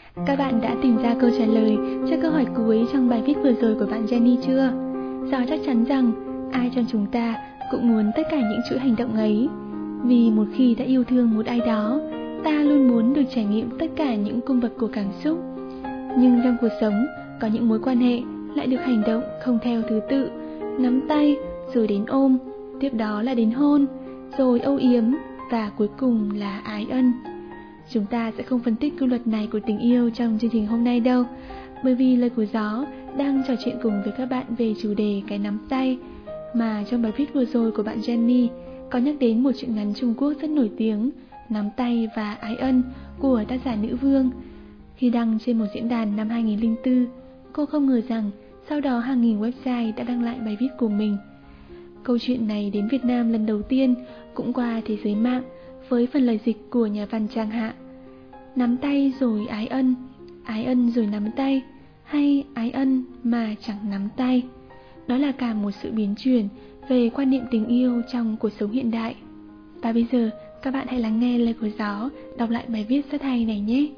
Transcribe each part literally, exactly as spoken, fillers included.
Các bạn đã tìm ra câu trả lời cho câu hỏi cuối trong bài viết vừa rồi của bạn Jenny chưa? Do chắc chắn rằng ai trong chúng ta cũng muốn tất cả những chuỗi hành động ấy. Vì một khi đã yêu thương một ai đó, ta luôn muốn được trải nghiệm tất cả những cung bậc của cảm xúc. Nhưng trong cuộc sống, có những mối quan hệ lại được hành động không theo thứ tự. Nắm tay, rồi đến ôm, tiếp đó là đến hôn, rồi âu yếm, và cuối cùng là ái ân. Chúng ta sẽ không phân tích quy luật này của tình yêu trong chương trình hôm nay đâu, bởi vì lời của Gió đang trò chuyện cùng với các bạn về chủ đề cái nắm tay, mà trong bài viết vừa rồi của bạn Jenny có nhắc đến một truyện ngắn Trung Quốc rất nổi tiếng, Nắm tay và ái ân, của tác giả Nữ Vương. Khi đăng trên một diễn đàn năm hai nghìn lẻ bốn, cô không ngờ rằng sau đó hàng nghìn website đã đăng lại bài viết của mình. Câu chuyện này đến Việt Nam lần đầu tiên cũng qua thế giới mạng với phần lời dịch của nhà văn Trang Hạ. Nắm tay rồi ái ân, ái ân rồi nắm tay, hay ái ân mà chẳng nắm tay. Đó là cả một sự biến chuyển về quan niệm tình yêu trong cuộc sống hiện đại. Và bây giờ các bạn hãy lắng nghe lời của Gió đọc lại bài viết rất hay này nhé.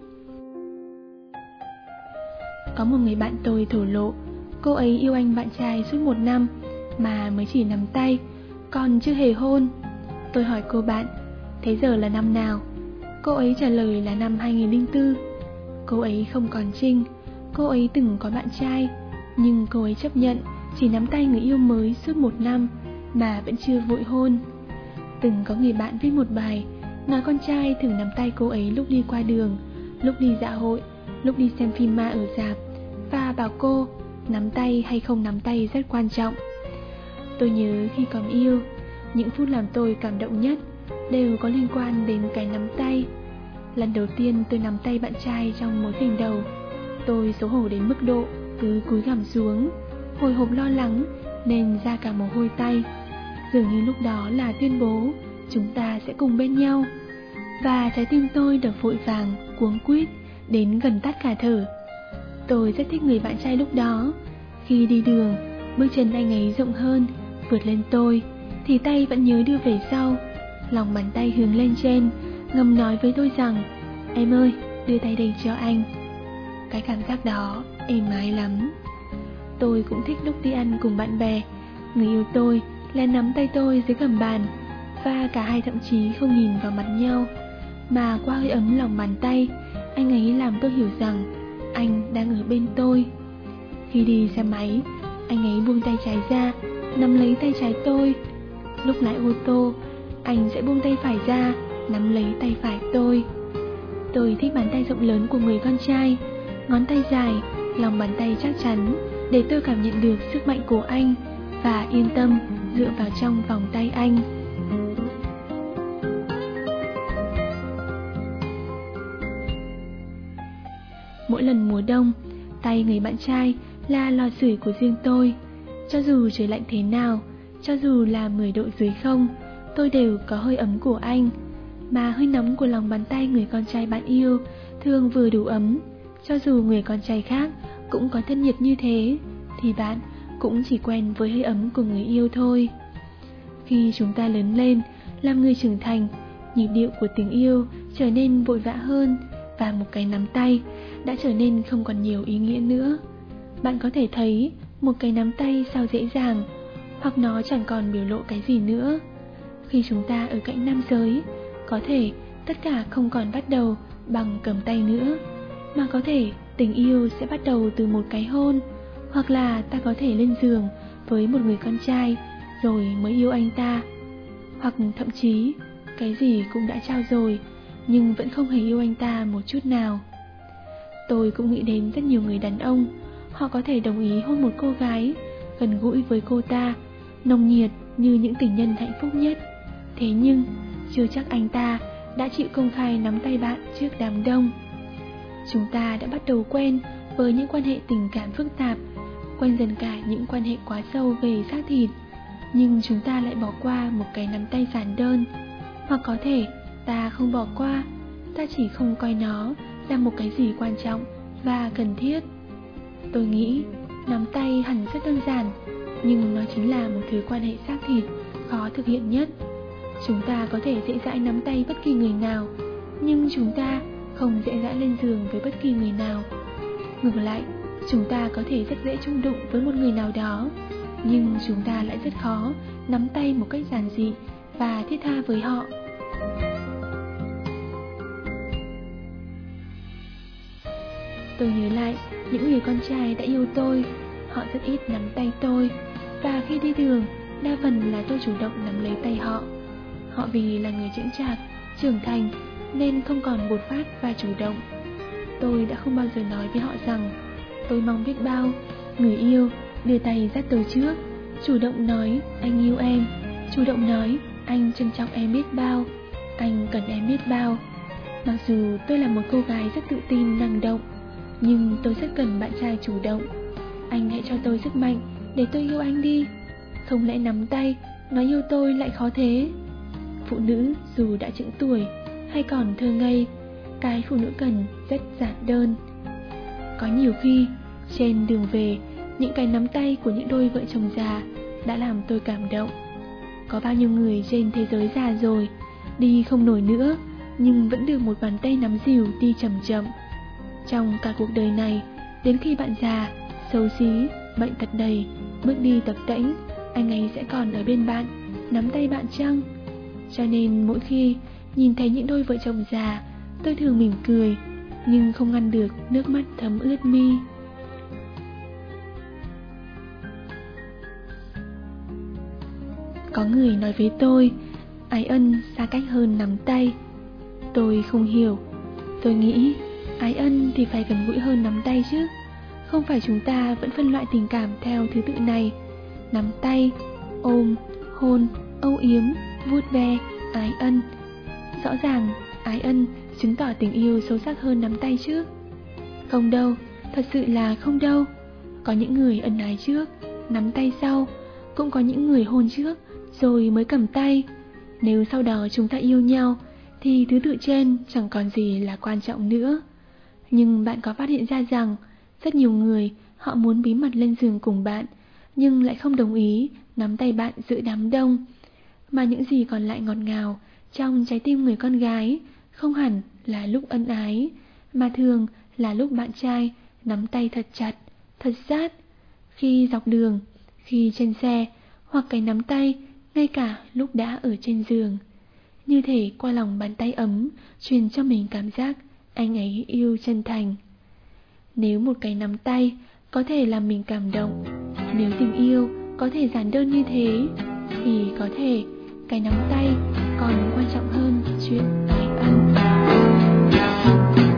Có một người bạn tôi thổ lộ, cô ấy yêu anh bạn trai suốt một năm mà mới chỉ nắm tay, còn chưa hề hôn. Tôi hỏi cô bạn, thế giờ là năm nào? Cô ấy trả lời là năm hai nghìn lẻ bốn. Cô ấy không còn trinh, cô ấy từng có bạn trai, nhưng cô ấy chấp nhận chỉ nắm tay người yêu mới suốt một năm mà vẫn chưa vội hôn. Từng có người bạn viết một bài nói con trai thường nắm tay cô ấy lúc đi qua đường, lúc đi dạ hội, lúc đi xem phim ma ở rạp, và bảo cô nắm tay hay không nắm tay rất quan trọng. Tôi nhớ khi còn yêu, những phút làm tôi cảm động nhất đều có liên quan đến cái nắm tay. Lần đầu tiên tôi nắm tay bạn trai trong mối tình đầu, tôi xấu hổ đến mức độ cứ cúi gằm xuống, hồi hộp lo lắng nên ra cả mồ hôi tay. Dường như lúc đó là tuyên bố chúng ta sẽ cùng bên nhau. Và trái tim tôi đập vội vàng, cuống quýt đến gần tắt cả thở. Tôi rất thích người bạn trai lúc đó. Khi đi đường, bước chân anh ấy rộng hơn, vượt lên tôi, thì tay vẫn nhớ đưa về sau, lòng bàn tay hướng lên trên, ngầm nói với tôi rằng, em ơi, đưa tay đây cho anh. Cái cảm giác đó êm ái lắm. Tôi cũng thích lúc đi ăn cùng bạn bè, người yêu tôi lại nắm tay tôi dưới gầm bàn, và cả hai thậm chí không nhìn vào mặt nhau, mà qua hơi ấm lòng bàn tay, anh ấy làm tôi hiểu rằng anh đang ở bên tôi. Khi đi xe máy, anh ấy buông tay trái ra, nắm lấy tay trái tôi. Lúc lái ô tô, anh sẽ buông tay phải ra, nắm lấy tay phải tôi. Tôi thích bàn tay rộng lớn của người con trai, ngón tay dài, lòng bàn tay chắc chắn, để tôi cảm nhận được sức mạnh của anh và yên tâm dựa vào trong vòng tay anh. Mỗi lần mùa đông, tay người bạn trai là lò sưởi của riêng tôi. Cho dù trời lạnh thế nào, cho dù là mười độ dưới không, tôi đều có hơi ấm của anh. Mà hơi nóng của lòng bàn tay người con trai bạn yêu thường vừa đủ ấm. Cho dù người con trai khác cũng có thân nhiệt như thế, thì bạn cũng chỉ quen với hơi ấm của người yêu thôi. Khi chúng ta lớn lên, làm người trưởng thành, nhịp điệu của tình yêu trở nên vội vã hơn, và một cái nắm tay đã trở nên không còn nhiều ý nghĩa nữa. Bạn có thể thấy một cái nắm tay sao dễ dàng, hoặc nó chẳng còn biểu lộ cái gì nữa. Khi chúng ta ở cạnh nam giới, có thể tất cả không còn bắt đầu bằng cầm tay nữa, mà có thể tình yêu sẽ bắt đầu từ một cái hôn, hoặc là ta có thể lên giường với một người con trai rồi mới yêu anh ta, hoặc thậm chí cái gì cũng đã trao rồi nhưng vẫn không hề yêu anh ta một chút nào. Tôi cũng nghĩ đến rất nhiều người đàn ông, họ có thể đồng ý hôn một cô gái, gần gũi với cô ta, nồng nhiệt như những tình nhân hạnh phúc nhất. Thế nhưng chưa chắc anh ta đã chịu công khai nắm tay bạn trước đám đông. Chúng ta đã bắt đầu quen với những quan hệ tình cảm phức tạp, quen dần cả những quan hệ quá sâu về xác thịt, nhưng chúng ta lại bỏ qua một cái nắm tay giản đơn. Hoặc có thể ta không bỏ qua, ta chỉ không coi nó là một cái gì quan trọng và cần thiết. Tôi nghĩ nắm tay hẳn rất đơn giản, nhưng nó chính là một thứ quan hệ xác thịt khó thực hiện nhất. Chúng ta có thể dễ dãi nắm tay bất kỳ người nào, nhưng chúng ta không dễ dãi lên giường với bất kỳ người nào. Ngược lại, chúng ta có thể rất dễ chung đụng với một người nào đó, nhưng chúng ta lại rất khó nắm tay một cách giản dị và thiết tha với họ. Tôi nhớ lại những người con trai đã yêu tôi, họ rất ít nắm tay tôi, và khi đi đường, đa phần là tôi chủ động nắm lấy tay họ. Họ vì là người chững chạc, trưởng thành nên không còn bột phát và chủ động. Tôi đã không bao giờ nói với họ rằng tôi mong biết bao, người yêu đưa tay dắt tôi trước, chủ động nói anh yêu em, chủ động nói anh trân trọng em biết bao, anh cần em biết bao. Mặc dù tôi là một cô gái rất tự tin, năng động, nhưng tôi rất cần bạn trai chủ động. Anh hãy cho tôi sức mạnh để tôi yêu anh đi. Không lẽ nắm tay, nói yêu tôi lại khó thế? Phụ nữ dù đã chững tuổi hay còn thơ ngây, cái phụ nữ cần rất giản đơn. Có nhiều khi, trên đường về, những cái nắm tay của những đôi vợ chồng già đã làm tôi cảm động. Có bao nhiêu người trên thế giới già rồi, đi không nổi nữa, nhưng vẫn được một bàn tay nắm dìu đi chậm chậm. Trong cả cuộc đời này, đến khi bạn già, xấu xí, bệnh tật đầy, bước đi tập tễnh, anh ấy sẽ còn ở bên bạn, nắm tay bạn chăng? Cho nên mỗi khi nhìn thấy những đôi vợ chồng già, tôi thường mỉm cười, nhưng không ngăn được nước mắt thấm ướt mi. Có người nói với tôi, ái ân xa cách hơn nắm tay. Tôi không hiểu. Tôi nghĩ ái ân thì phải gần gũi hơn nắm tay chứ. Không phải chúng ta vẫn phân loại tình cảm theo thứ tự này: nắm tay, ôm, hôn, âu yếm, vuốt ve, ái ân. Rõ ràng ái ân chứng tỏ tình yêu sâu sắc hơn nắm tay chứ. Không đâu, thật sự là không đâu. Có những người ân ái trước, nắm tay sau. Cũng có những người hôn trước, rồi mới cầm tay. Nếu sau đó chúng ta yêu nhau, thì thứ tự trên chẳng còn gì là quan trọng nữa. Nhưng bạn có phát hiện ra rằng rất nhiều người họ muốn bí mật lên giường cùng bạn, nhưng lại không đồng ý nắm tay bạn giữa đám đông. Mà những gì còn lại ngọt ngào trong trái tim người con gái không hẳn là lúc ân ái, mà thường là lúc bạn trai nắm tay thật chặt, thật sát. Khi dọc đường, khi trên xe, hoặc cái nắm tay ngay cả lúc đã ở trên giường. Như thể qua lòng bàn tay ấm truyền cho mình cảm giác anh ấy yêu chân thành. Nếu một cái nắm tay có thể làm mình cảm động, nếu tình yêu có thể giản đơn như thế, thì có thể cái nắm tay còn quan trọng hơn chuyện ái ân.